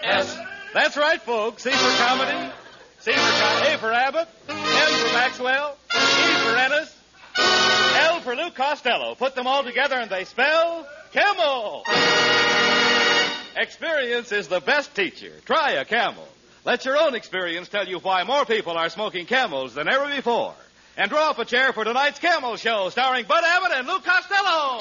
That's right, folks. C for comedy, A for Abbott, M for Maxwell, E for Ennis, L for Lou Costello. Put them all together and they spell Camel. Experience is the best teacher. Try a Camel. Let your own experience tell you why more people are smoking Camels than ever before. And draw up a chair for tonight's Camel Show, starring Bud Abbott and Lou Costello.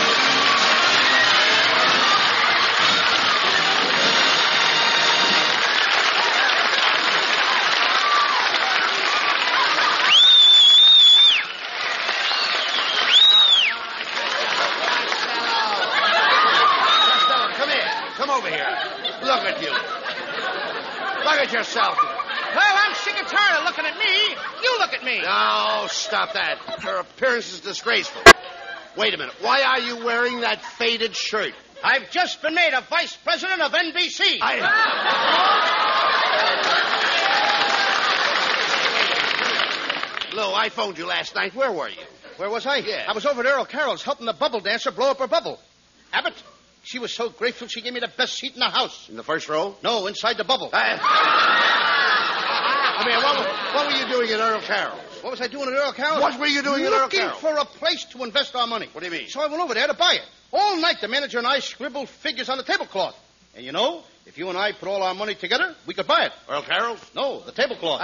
Come over here. Look at you. Look at yourself. Well, I'm sick and tired of looking at me. You look at me. No, stop that. Your appearance is disgraceful. Wait a minute. Why are you wearing that faded shirt? I've just been made a vice president of NBC. Lou, I phoned you last night. Where were you? Where was I? Yeah. I was over at Earl Carroll's helping the bubble dancer blow up her bubble. Abbott, she was so grateful she gave me the best seat in the house. In the first row? No, inside the bubble. What were you doing at Earl Carroll's? What was I doing at Earl Carroll's? What were you doing at Earl Carroll's? Looking for a place to invest our money. What do you mean? So I went over there to buy it. All night, the manager and I scribbled figures on the tablecloth. And you know, if you and I put all our money together, we could buy it. Earl Carroll's? No, the tablecloth.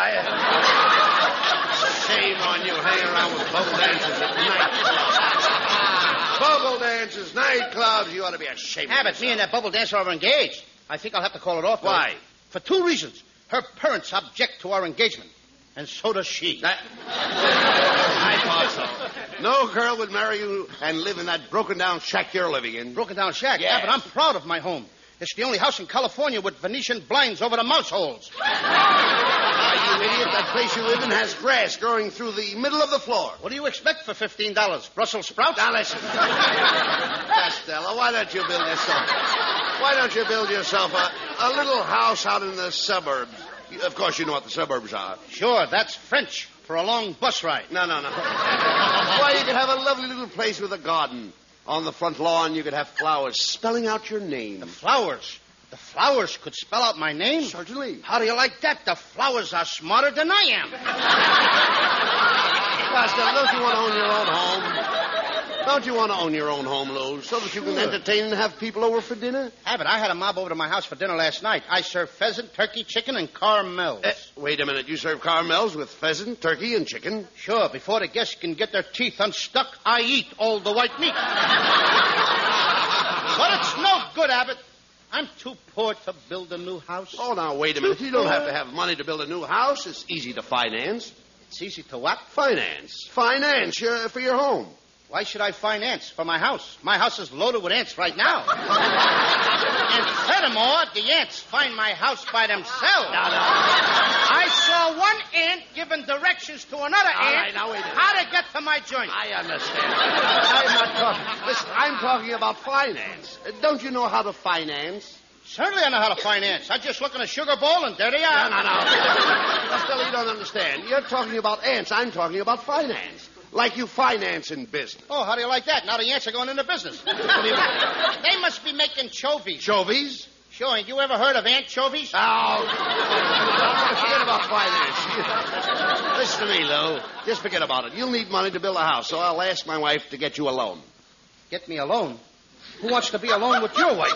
Shame on you hanging around with bubble dancers at night. Bubble dancers, nightclubs, you ought to be ashamed of Abbott, me and that bubble dancer are engaged. I think I'll have to call it off. Why? Though. For two reasons. Her parents object to our engagement. And so does she. I thought so. No girl would marry you and live in that broken-down shack you're living in. Broken-down shack? Yes. Yeah, but I'm proud of my home. It's the only house in California with Venetian blinds over the mouse holes. You idiot, that place you live in has grass growing through the middle of the floor. What do you expect for $15? Brussels sprouts? Now, listen. Costello, why don't you build yourself a little house out in the suburbs? Of course, you know what the suburbs are. Sure, that's French for a long bus ride. No. Why, you could have a lovely little place with a garden. On the front lawn, you could have flowers spelling out your name. The flowers? The flowers could spell out my name? Certainly. How do you like that? The flowers are smarter than I am. Costello, don't you want to own your own home? Don't you want to own your own home, Lou, so that you can entertain and have people over for dinner? Abbott, I had a mob over to my house for dinner last night. I served pheasant, turkey, chicken, and caramels. Wait a minute. You serve caramels with pheasant, turkey, and chicken? Sure. Before the guests can get their teeth unstuck, I eat all the white meat. But it's no good, Abbott. I'm too poor to build a new house. Oh, now, wait a minute. You don't have to have money to build a new house. It's easy to finance. It's easy to what? Finance for your home. Why should I finance for my house? My house is loaded with ants right now. And furthermore, the ants find my house by themselves. No. I saw one ant giving directions to another ant right, now wait a minute. how to get to my joint. I understand. I'm not talking. Listen, I'm talking about finance. Don't you know how to finance? Certainly I know how to finance. I just look in a sugar bowl and there they are. No. Costello, you don't understand. You're talking about ants. I'm talking about finance. Like you finance in business. Oh, how do you like that? Now the ants are going into business. They must be making chovies. Chovies? Sure. Ain't you ever heard of anchovies? Oh. Forget about finance. Listen to me, Lou. Just forget about it. You'll need money to build a house, so I'll ask my wife to get you a loan. Get me a loan? Who wants to be alone with your wife?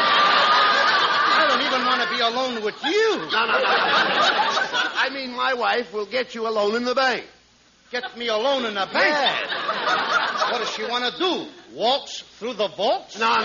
I don't even want to be alone with you. No. I mean, my wife will get you a loan in the bank. Get me a loan in the bank? Yeah. What does she want to do? Waltz through the vaults? No.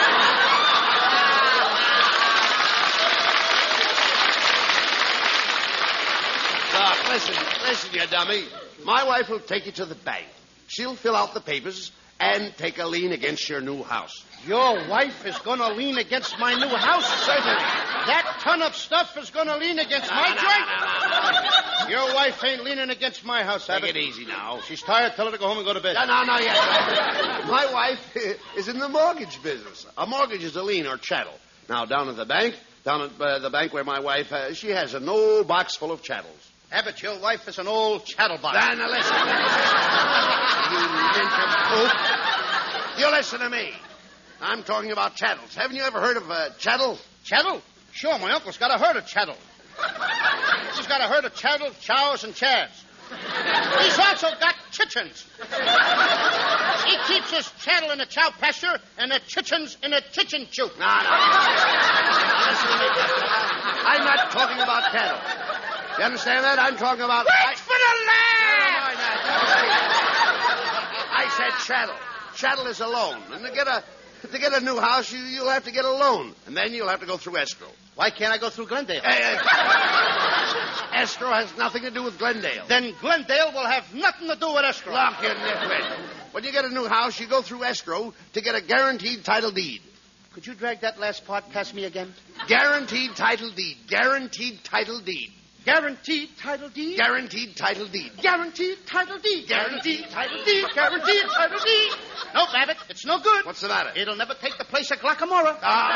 Doc, listen, you dummy. My wife will take you to the bank. She'll fill out the papers and take a lien against your new house. Your wife is going to lean against my new house? Certainly. That ton of stuff is going to lean against my joint? No. Your wife ain't leaning against my house, Take Abbott. it easy now. She's tired. Tell her to go home and go to bed. No, yes. My wife is in the mortgage business. A mortgage is a lien or chattel. Now, down at the bank where my wife, she has an old box full of chattels. Abbott, your wife is an old chattelbox. Now, listen. You nincompoop. You listen to me. I'm talking about chattels. Haven't you ever heard of a chattel? Chattel? Sure, my uncle's got a herd of cattle. He's got a herd of cattle, chows, and chads. He's also got chickens. He keeps his cattle in a chow pasture and the chickens in a chicken coop. No. Listen to me, Costello. I'm not talking about cattle. You understand that? I'm talking about... Wait for the land! Never mind that. I said chattel. Chattel is a loan. And to get a new house, you'll have to get a loan. And then you'll have to go through escrow. Why can't I go through Glendale? Escrow has nothing to do with Glendale. Then Glendale will have nothing to do with escrow. Look, you nitwit. When you get a new house, you go through escrow to get a guaranteed title deed. Could you drag that last part past me again? Guaranteed title deed. Guaranteed title deed. Guaranteed title deed? Guaranteed title deed. Guaranteed title deed. Guaranteed title deed. Guaranteed title deed. No, Babbitt, it's no good. What's the matter? It'll never take the place of Glockamora.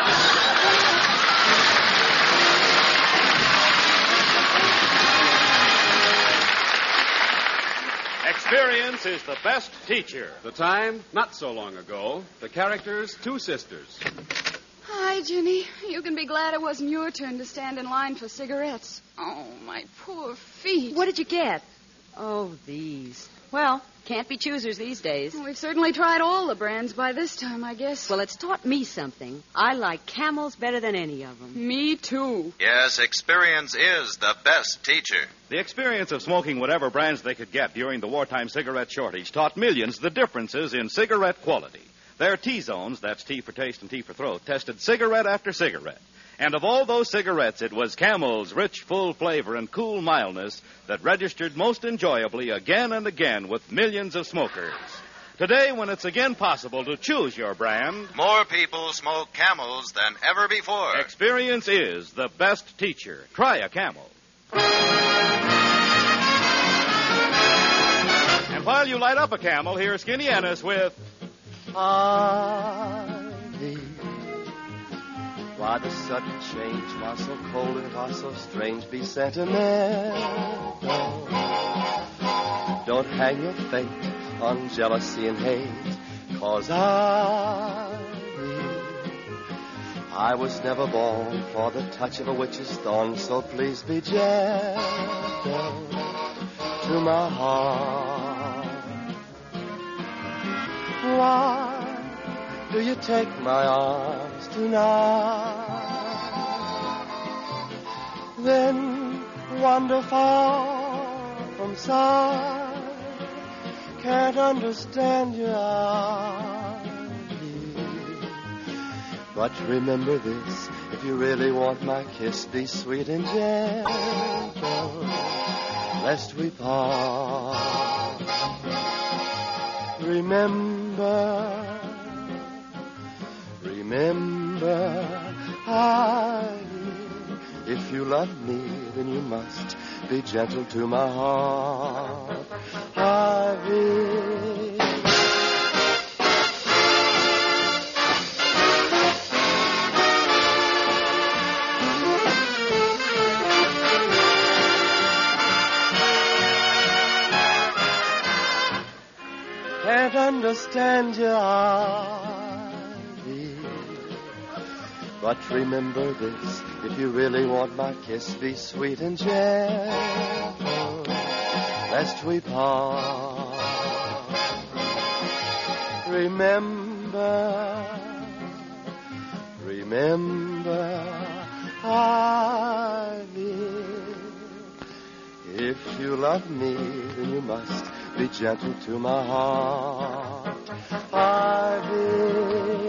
Experience is the best teacher. The time, not so long ago. The characters, two sisters. Hi, Ginny. You can be glad it wasn't your turn to stand in line for cigarettes. Oh, my poor feet. What did you get? Oh, these. Well, can't be choosers these days. Well, we've certainly tried all the brands by this time, I guess. Well, it's taught me something. I like Camels better than any of them. Me too. Yes, experience is the best teacher. The experience of smoking whatever brands they could get during the wartime cigarette shortage taught millions the differences in cigarette quality. Their T-zones, that's T for taste and T for throat, tested cigarette after cigarette. And of all those cigarettes, it was Camel's rich, full flavor and cool mildness that registered most enjoyably again and again with millions of smokers. Today, when it's again possible to choose your brand, More people smoke Camels than ever before. experience is the best teacher. Try a Camel. And while you light up a Camel, here's Skinny Ennis with... Ivy. Why the sudden change? Why so cold and why so strange? Be sentimental. Don't hang your fate on jealousy and hate. 'Cause I was never born for the touch of a witch's thorn. So please be gentle to my heart. Why do you take my arms tonight? Then wander far from sight. Can't understand your eyes. But remember this, if you really want my kiss, be sweet and gentle, lest we part. Remember, if you love me, then you must be gentle to my heart. Ivy. Can't understand your Ivy. But remember this, if you really want my kiss, be sweet and gentle, lest we part. Remember, Ivy. If you love me, then you must be gentle to my heart, Ivy.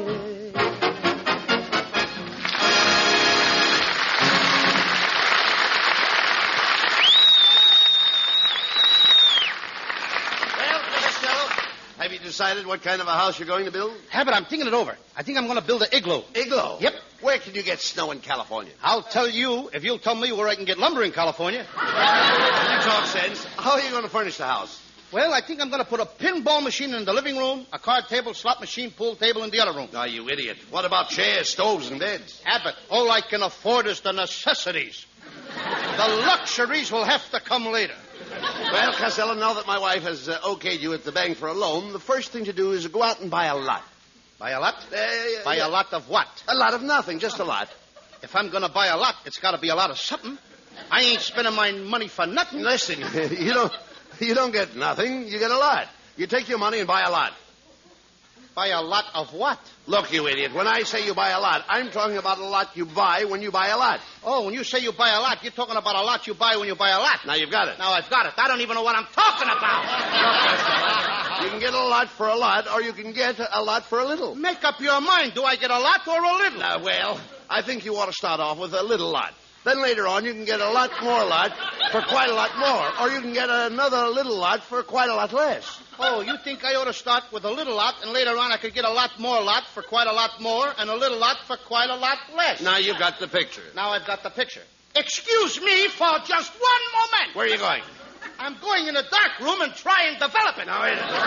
Have you decided what kind of a house you're going to build? Habit, I'm thinking it over. I think I'm going to build an igloo. Igloo? Yep. Where can you get snow in California? I'll tell you if you'll tell me where I can get lumber in California. You talk sense. How are you going to furnish the house? Well, I think I'm going to put a pinball machine in the living room, a card table, slot machine, pool table in the other room. Oh, you idiot. What about chairs, stoves, and beds? Abbott, all I can afford is the necessities. The luxuries will have to come later. Well, Costello, now that my wife has okayed you at the bank for a loan, the first thing to do is go out and buy a lot. Buy a lot? Buy Yeah. a lot of what? A lot of nothing, just a lot. If I'm going to buy a lot, it's got to be a lot of something. I ain't spending my money for nothing. Listen, you don't get nothing. You get a lot. You take your money and buy a lot. Buy a lot of what? Look, you idiot, when I say you buy a lot, I'm talking about a lot you buy when you buy a lot. Oh, when you say you buy a lot, you're talking about a lot you buy when you buy a lot. Now you've got it. Now I've got it. I don't even know what I'm talking about. You can get a lot for a lot, or you can get a lot for a little. Make up your mind. Do I get a lot or a little? Well, I think you ought to start off with a little lot. Then later on, you can get a lot more lot for quite a lot more. Or you can get another little lot for quite a lot less. Oh, you think I ought to start with a little lot, and later on I could get a lot more lot for quite a lot more, and a little lot for quite a lot less? Now you've got the picture. Now I've got the picture. Excuse me for just one moment. Where are you going? I'm going in a dark room and try and develop it. Now, wait a minute.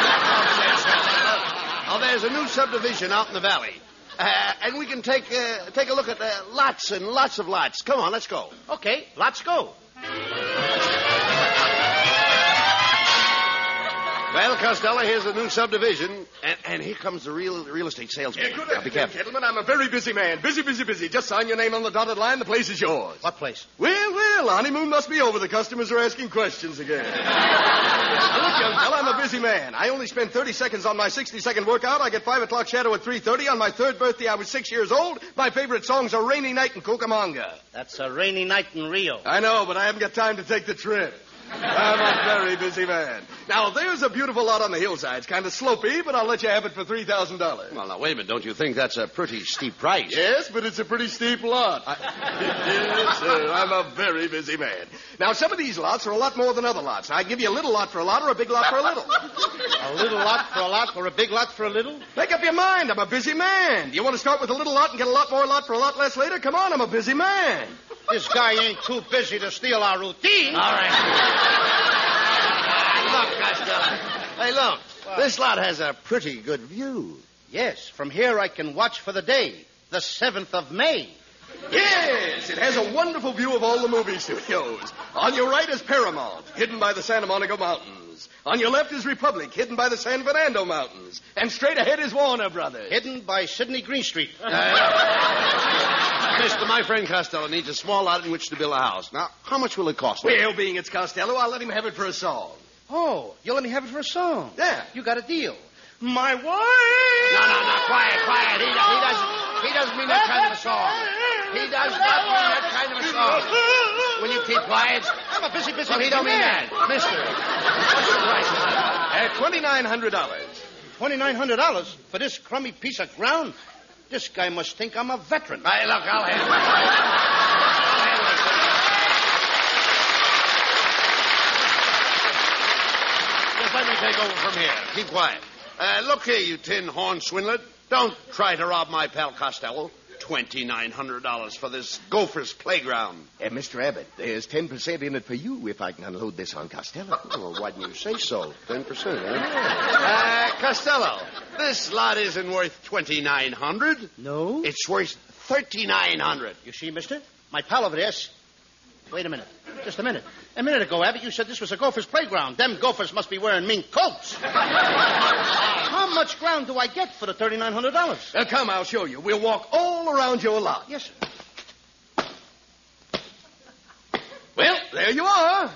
Oh, there's a new subdivision out in the valley. And we can take a look at lots and lots of lots. Come on, let's go. Okay, let's go. Well, Costello, here's the new subdivision, and here comes the real estate salesman. Good Now, be careful. gentlemen. I'm a very busy man. Busy. Just sign your name on the dotted line. The place is yours. What place? Well, honeymoon must be over. The customers are asking questions again. Look, young fella, I'm a busy man. I only spend 30 seconds on my 60-second workout. I get 5 o'clock shadow at 3:30. On my third birthday, I was 6 years old. My favorite songs are Rainy Night in Cucamonga. That's a rainy night in Rio. I know, but I haven't got time to take the trip. I'm a very busy man. Now, there's a beautiful lot on the hillside. It's kind of slopey, but I'll let you have it for $3,000. Well, now, wait a minute. Don't you think that's a pretty steep price? Yes, but it's a pretty steep lot. Yes, sir. I'm a very busy man. Now, some of these lots are a lot more than other lots. I give you a little lot for a lot or a big lot for a little. A little lot for a lot or a big lot for a little? Make up your mind. I'm a busy man. Do you want to start with a little lot and get a lot more lot for a lot less later? Come on, I'm a busy man. This guy ain't too busy to steal our routine. All right. Look, Costello. Hey, look. What? This lot has a pretty good view. Yes, from here I can watch for the day, the 7th of May. Yes, it has a wonderful view of all the movie studios. On your right is Paramount, hidden by the Santa Monica Mountains. On your left is Republic, hidden by the San Fernando Mountains. And straight ahead is Warner Brothers. Hidden by Sidney Greenstreet. Mister, my friend Costello needs a small lot in which to build a house. Now, how much will it cost him? Well, being it's Costello, I'll let him have it for a song. Oh, you'll let me have it for a song? Yeah. You got a deal. My wife! No, quiet. He doesn't mean that kind of a song. He does not mean that kind of a song. Will you keep quiet? I'm a busy Well, he don't mean that. Mister, what's the price? $2,900. $2,900 for this crummy piece of ground? This guy must think I'm a veteran. Hey, look, I'll handle it. Just let me take over from here. Keep quiet. Look here, you tin horn swindler. Don't try to rob my pal Costello. $2,900 for this Gopher's playground. Mr. Abbott, there's 10% in it for you if I can unload this on Costello. Well, why didn't you say so? 10%, eh? Costello, this lot isn't worth $2,900. No? It's worth $3,900. You see, mister? My pal over there... Wait a minute. Just a minute. A minute ago, Abbott, you said this was a gopher's playground. Them gophers must be wearing mink coats. How much ground do I get for the $3,900? Come, I'll show you. We'll walk all around your lot. Yes, sir. Well, there you are.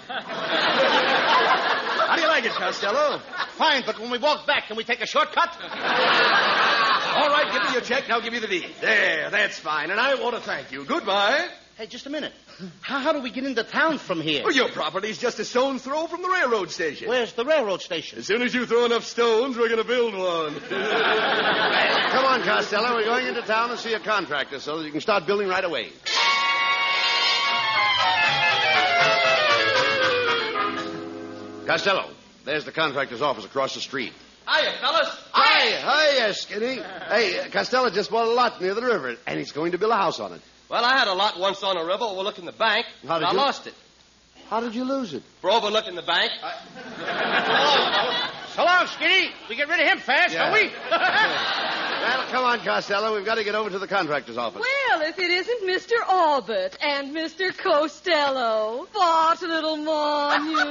How do you like it, Costello? Fine, but when we walk back, can we take a shortcut? All right, give me your check, and I'll give you the deed. There, that's fine, and I want to thank you. Goodbye. Hey, just a minute. How do we get into town from here? Well, your property's just a stone's throw from the railroad station. Where's the railroad station? As soon as you throw enough stones, we're going to build one. Come on, Costello. We're going into town to see a contractor so that you can start building right away. Costello, there's the contractor's office across the street. Hiya, fellas. Hi, Skinny. Hey, Costello just bought a lot near the river, and he's going to build a house on it. Well, I had a lot once on a river overlooking the bank, but I lost it. How did you lose it? For overlooking the bank. So long, Skinny. We get rid of him fast, don't we? Well, come on, Costello. We've got to get over to the contractor's office. Well, if it isn't Mr. Albert and Mr. Costello. What little monument.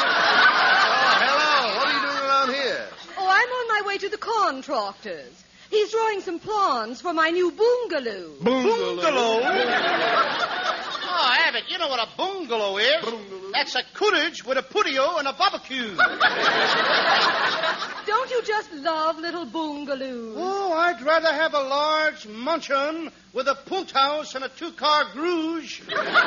Oh, hello. What are you doing around here? Oh, I'm on my way to the contractors. He's drawing some plans for my new bungalow. Bungalow? Oh, Abbott, you know what a bungalow is? That's a cottage with a patio and a barbecue. Don't you just love little bungalows? Oh, I'd rather have a large mansion with a punt house and a 2-car garage.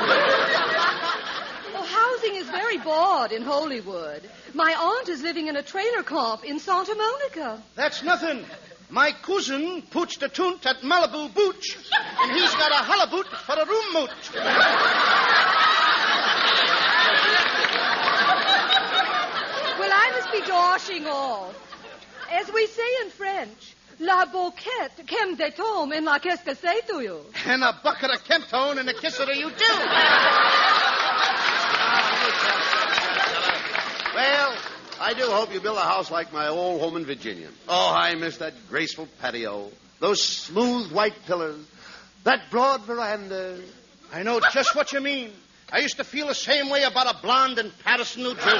Oh, housing is very bought in Hollywood. My aunt is living in a trailer camp in Santa Monica. That's nothing. My cousin pooched a tunt at Malibu Booch, and he's got a halaboot for a room moot. Well, I must be dashing off. As we say in French, la boquette, kem de tom, and la qu'est-ce que c'est to you? And a bucket of Kemptone and a kisser to you, too. Well, I do hope you build a house like my old home in Virginia. Oh, I miss that graceful patio, those smooth white pillars, that broad veranda. I know just what you mean. I used to feel the same way about a blonde in Patterson, New Jersey.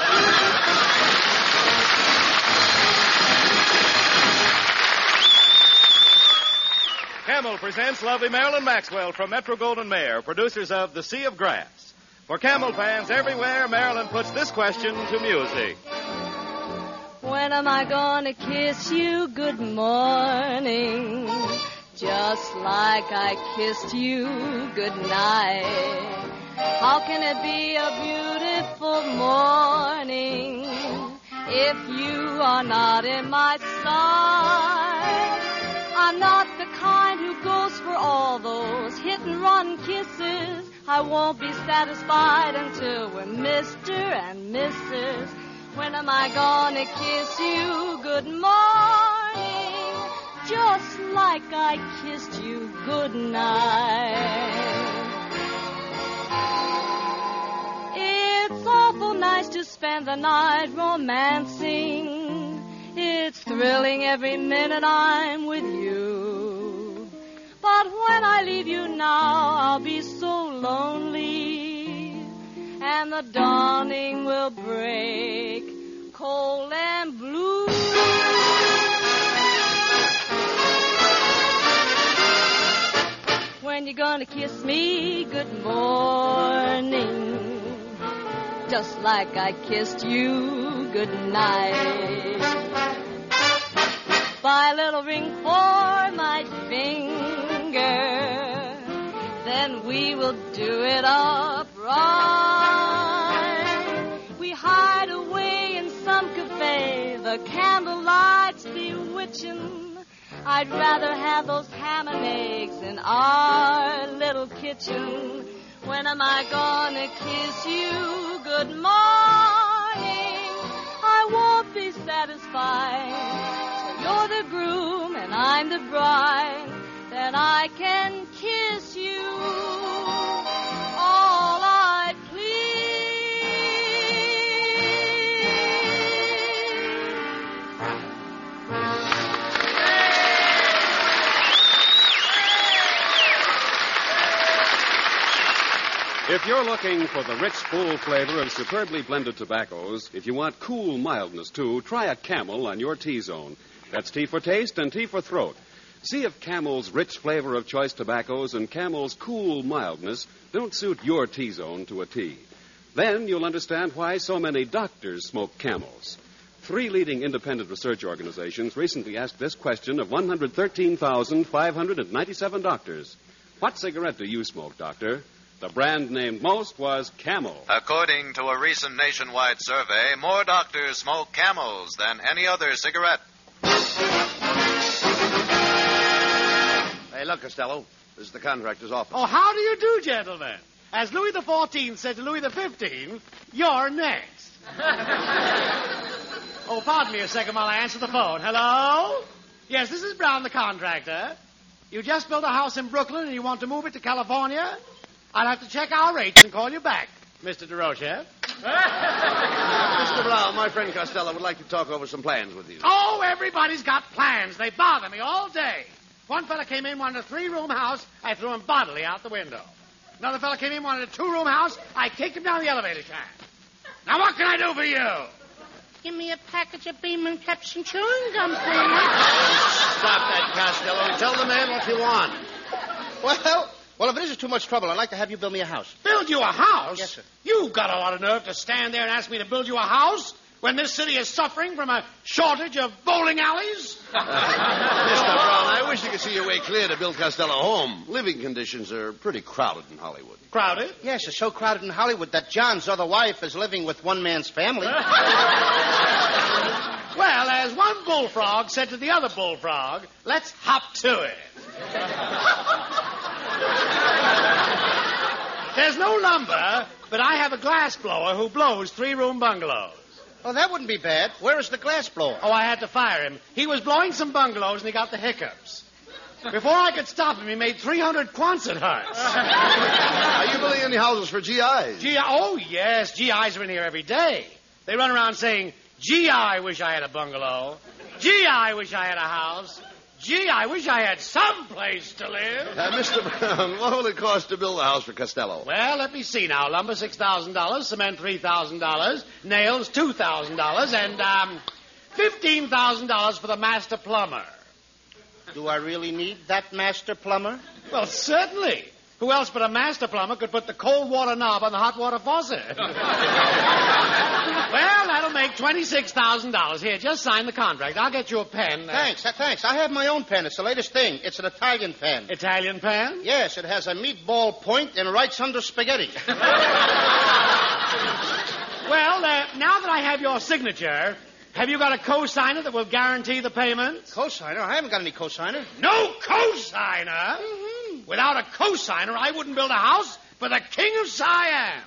Camel presents lovely Marilyn Maxwell from Metro-Goldwyn-Mayer, producers of The Sea of Grass. For Camel fans everywhere, Marilyn puts this question to music. When am I gonna kiss you good morning? Just like I kissed you good night. How can it be a beautiful morning if you are not in my sight? I'm not the kind who goes for all those hit-and-run kisses. I won't be satisfied until we're Mr. and Mrs. When am I gonna kiss you good morning, just like I kissed you good night? It's awful nice to spend the night romancing. It's thrilling every minute I'm with you. But when I leave you now, I'll be so lonely, and the dawning will break cold and blue. When you're gonna kiss me good morning, just like I kissed you good night. Buy a little ring for my finger, then we will do it up right. We hide away in some cafe, the candlelight's bewitching. I'd rather have those ham and eggs in our little kitchen. When am I gonna kiss you good morning? I won't be satisfied till you're the groom and I'm the bride. Then I can kiss you all I If you're looking for the rich, full flavor of superbly blended tobaccos, if you want cool mildness, too, try a Camel on your T-zone. That's T for taste and T for throat. See if Camel's rich flavor of choice tobaccos and Camel's cool mildness don't suit your T-zone to a T. Then you'll understand why so many doctors smoke Camels. 3 leading independent research organizations recently asked this question of 113,597 doctors. What cigarette do you smoke, doctor? The brand named most was Camel. According to a recent nationwide survey, more doctors smoke Camels than any other cigarette. Hey, look, Costello. This is the contractor's office. Oh, how do you do, gentlemen? As Louis XIV said to Louis XV, you're next. Oh, pardon me a second while I answer the phone. Hello? Yes, this is Brown, the contractor. You just built a house in Brooklyn and you want to move it to California? I'll have to check our rates and call you back, Mr. DeRoche. Mr. Brown, my friend Costello would like to talk over some plans with you. Oh, everybody's got plans. They bother me all day. One fella came in, wanted a 3-room house. I threw him bodily out the window. Another fella came in, wanted a 2-room house. I kicked him down the elevator shaft. Now, what can I do for you? Give me a package of Beeman Caps and chewing gum, please. stop that, Costello, and tell the man what you want. Well, if it isn't too much trouble, I'd like to have you build me a house. Build you a house? Yes, sir. You've got a lot of nerve to stand there and ask me to build you a house when this city is suffering from a shortage of bowling alleys? Mr. Brown, I wish you could see your way clear to Bill Costello home. Living conditions are pretty crowded in Hollywood. Crowded? Yes, it's so crowded in Hollywood that John's other wife is living with one man's family. Well, as one bullfrog said to the other bullfrog, let's hop to it. There's no lumber, but I have a glass blower who blows 3-room bungalows. Oh, that wouldn't be bad. Where is the glass blower? Oh, I had to fire him. He was blowing some bungalows and he got the hiccups. Before I could stop him, he made 300 Quonset huts. Are you building any houses for GIs? Oh, yes. GIs are in here every day. They run around saying, gee, I wish I had a bungalow. Gee, I wish I had a house. Gee, I wish I had some place to live. Mr. Brown, what will it cost to build a house for Costello? Well, let me see now. Lumber, $6,000. Cement, $3,000. Nails, $2,000. And, $15,000 for the master plumber. Do I really need that master plumber? Well, certainly. Who else but a master plumber could put the cold water knob on the hot water faucet? Well, that'll make $26,000. Here, just sign the contract. I'll get you a pen. Thanks. I have my own pen. It's the latest thing. It's an Italian pen. Italian pen? Yes, it has a meatball point and writes under spaghetti. Well, now that I have your signature, have you got a co-signer that will guarantee the payment? Co-signer? I haven't got any co-signer. No co-signer? Mm-hmm. Without a co-signer, I wouldn't build a house for the King of Siam.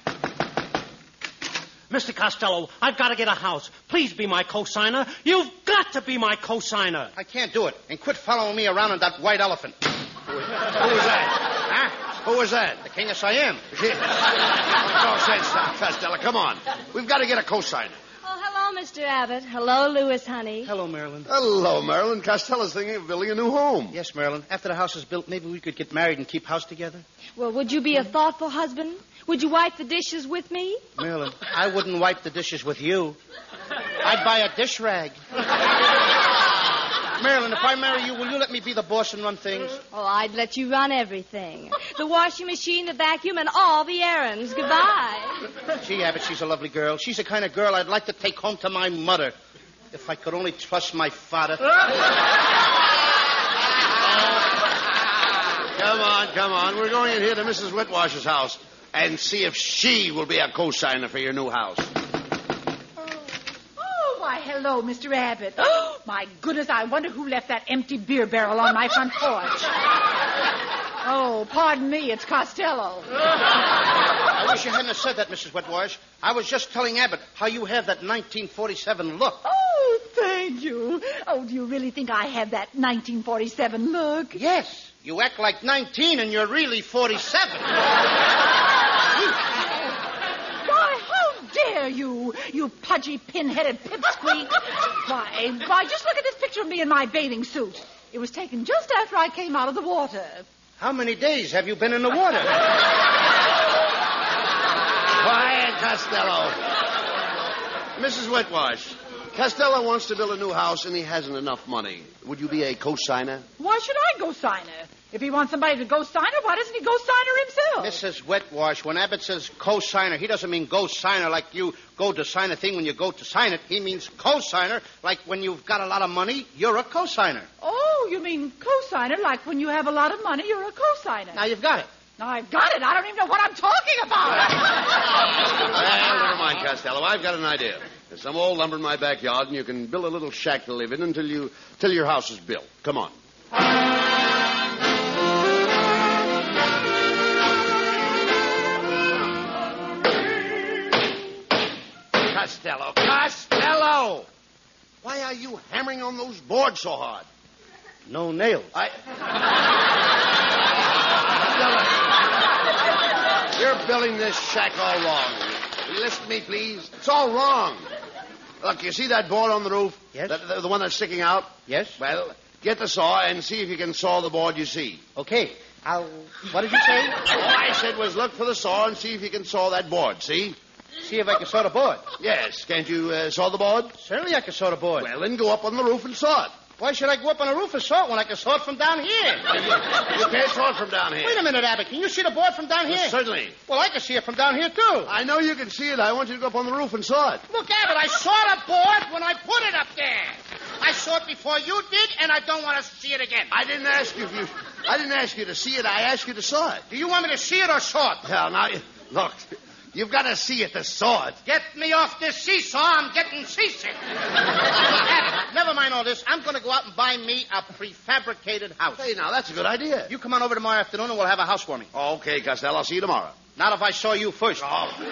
Mr. Costello, I've got to get a house. Please be my co-signer. You've got to be my co-signer. I can't do it. And quit following me around on that white elephant. Who was that? Huh? Who was that? The King of Siam. No sense, Costello. Come on. We've got to get a co-signer. Oh, hello, Mr. Abbott. Hello, Louis, honey. Hello, Marilyn. Hello, Marilyn. Costello's thinking of building a new home. Yes, Marilyn. After the house is built, maybe we could get married and keep house together. Well, would you be a thoughtful husband? Would you wipe the dishes with me? Marilyn, I wouldn't wipe the dishes with you. I'd buy a dish rag. Marilyn, if I marry you, will you let me be the boss and run things? Oh, I'd let you run everything. The washing machine, the vacuum, and all the errands. Goodbye. Gee, Abbott, she's a lovely girl. She's the kind of girl I'd like to take home to my mother. If I could only trust my father. Come on. We're going in here to Mrs. Whitwash's house and see if she will be a co-signer for your new house. Why, hello, Mr. Abbott. Oh, my goodness, I wonder who left that empty beer barrel on my front porch. Oh, pardon me, it's Costello. I wish you hadn't have said that, Mrs. Whitwash. I was just telling Abbott how you have that 1947 look. Oh, thank you. Oh, do you really think I have that 1947 look? Yes. You act like 19 and you're really 47. Why, how dare you, you pudgy, pin-headed pipsqueak. Why, just look at this picture of me in my bathing suit. It was taken just after I came out of the water. How many days have you been in the water? Quiet, Costello. Mrs. Whitwash, Costello wants to build a new house and he hasn't enough money. Would you be a co-signer? Why should I go signer? If he wants somebody to go signer, why doesn't he go signer himself? Mrs. Whitwash, when Abbott says co-signer, he doesn't mean go signer like you go to sign a thing when you go to sign it. He means co-signer like when you've got a lot of money, you're a co-signer. Oh, you mean co-signer like when you have a lot of money, you're a co-signer. Now you've got it. Now I've got it. I don't even know what I'm talking about. Well, never mind, Costello. I've got an idea. There's some old lumber in my backyard, and you can build a little shack to live in until your house is built. Come on. Costello! Why are you hammering on those boards so hard? No nails. You're building this shack all wrong. Will you listen to me, please? It's all wrong. Look, you see that board on the roof? Yes. The one that's sticking out? Yes. Well, get the saw and see if you can saw the board you see. Okay. What did you say? All I said was look for the saw and see if you can saw that board, see? See if I can saw the board. Yes. Can't you saw the board? Certainly I can saw the board. Well, then go up on the roof and saw it. Why should I go up on a roof and saw it when I can saw it from down here? You can't saw it from down here. Wait a minute, Abbott. Can you see the board from down here? Certainly. Well, I can see it from down here, too. I know you can see it. I want you to go up on the roof and saw it. Look, Abbott, I saw the board when I put it up there. I saw it before you did, and I don't want to see it again. I didn't ask you to see it. I asked you to saw it. Do you want me to see it or saw it? Hell, now, look, you've got to see it to saw it. Get me off this seesaw. I'm getting seasick. Abbott, never mind all this. I'm going to go out and buy me a prefabricated house. Hey, now, that's a good idea. You come on over tomorrow afternoon and we'll have a housewarming. Okay, Costello. I'll see you tomorrow. Not if I saw you first.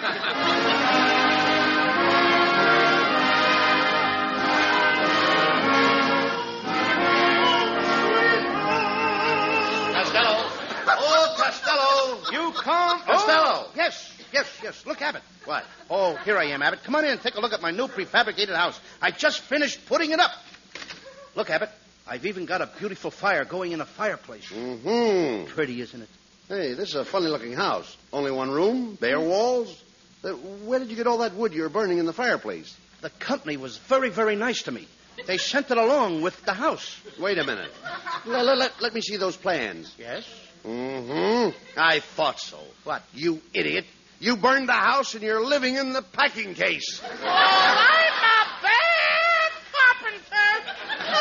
Costello. You come. Costello. Oh, yes. Look, Abbott. What? Oh, here I am, Abbott. Come on in and take a look at my new prefabricated house. I just finished putting it up. Look, Abbott, I've even got a beautiful fire going in a fireplace. Mm-hmm. Pretty, isn't it? Hey, this is a funny-looking house. Only one room, bare walls. Where did you get all that wood you were burning in the fireplace? The company was very, very nice to me. They sent it along with the house. Wait a minute. Let me see those plans. Yes? Mm-hmm. I thought so. What? You idiot. You burned the house and you're living in the packing case. Oh, I'm a bad carpenter.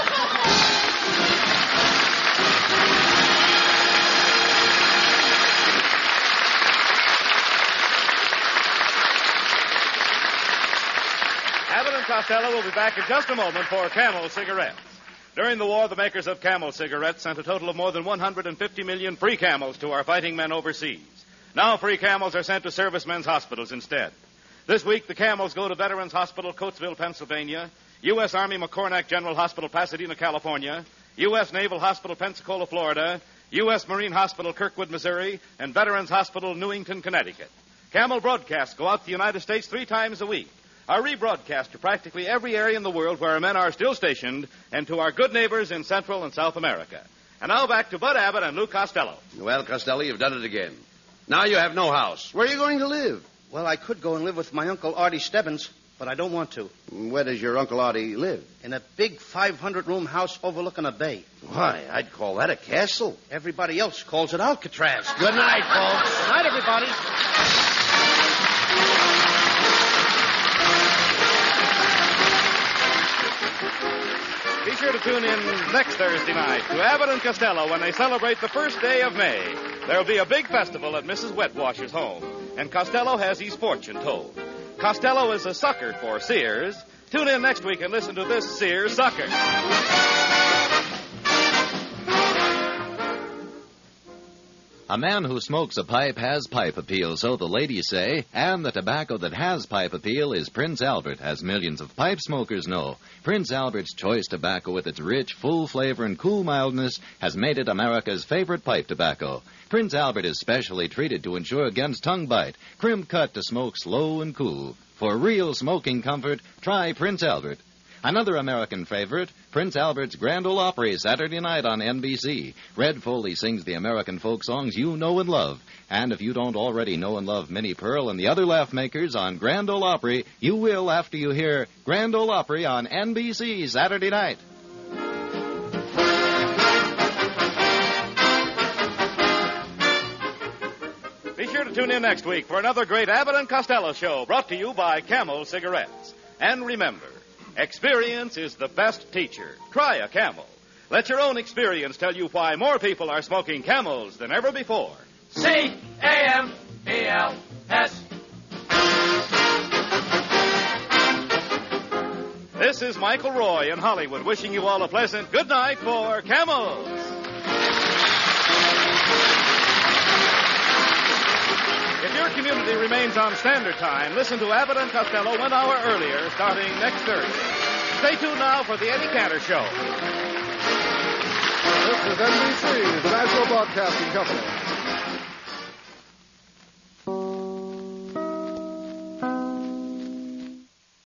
Abbott and Costello will be back in just a moment for Camel cigarettes. During the war, the makers of Camel cigarettes sent a total of more than 150 million free Camels to our fighting men overseas. Now free Camels are sent to servicemen's hospitals instead. This week, the Camels go to Veterans Hospital, Coatesville, Pennsylvania, U.S. Army McCornack General Hospital, Pasadena, California, U.S. Naval Hospital, Pensacola, Florida, U.S. Marine Hospital, Kirkwood, Missouri, and Veterans Hospital, Newington, Connecticut. Camel broadcasts go out to the United States 3 times a week, are rebroadcast to practically every area in the world where our men are still stationed, and to our good neighbors in Central and South America. And now back to Bud Abbott and Lou Costello. Well, Costello, you've done it again. Now you have no house. Where are you going to live? Well, I could go and live with my Uncle Artie Stebbins, but I don't want to. Where does your Uncle Artie live? In a big 500-room house overlooking a bay. Why, I'd call that a castle. Everybody else calls it Alcatraz. Good night, folks. Good night, everybody. Be sure to tune in next Thursday night to Abbott and Costello when they celebrate the first day of May. There'll be a big festival at Mrs. Wetwash's home, and Costello has his fortune told. Costello is a sucker for Sears. Tune in next week and listen to this Sears sucker. A man who smokes a pipe has pipe appeal, so the ladies say, and the tobacco that has pipe appeal is Prince Albert, as millions of pipe smokers know. Prince Albert's choice tobacco with its rich, full flavor and cool mildness has made it America's favorite pipe tobacco. Prince Albert is specially treated to ensure against tongue bite, crimp cut to smoke slow and cool. For real smoking comfort, try Prince Albert. Another American favorite, Prince Albert's Grand Ole Opry, Saturday night on NBC. Red Foley sings the American folk songs you know and love. And if you don't already know and love Minnie Pearl and the other laugh makers on Grand Ole Opry, you will after you hear Grand Ole Opry on NBC Saturday night. Be sure to tune in next week for another great Abbott and Costello show brought to you by Camel Cigarettes. And remember, experience is the best teacher. Try a Camel. Let your own experience tell you why more people are smoking Camels than ever before. C-A-M-E-L-S. This is Michael Roy in Hollywood wishing you all a pleasant good night for Camels. If your community remains on Standard Time, listen to Abbott and Costello 1 hour earlier starting next Thursday. Stay tuned now for the Eddie Cantor Show. This is NBC, the National Broadcasting Company.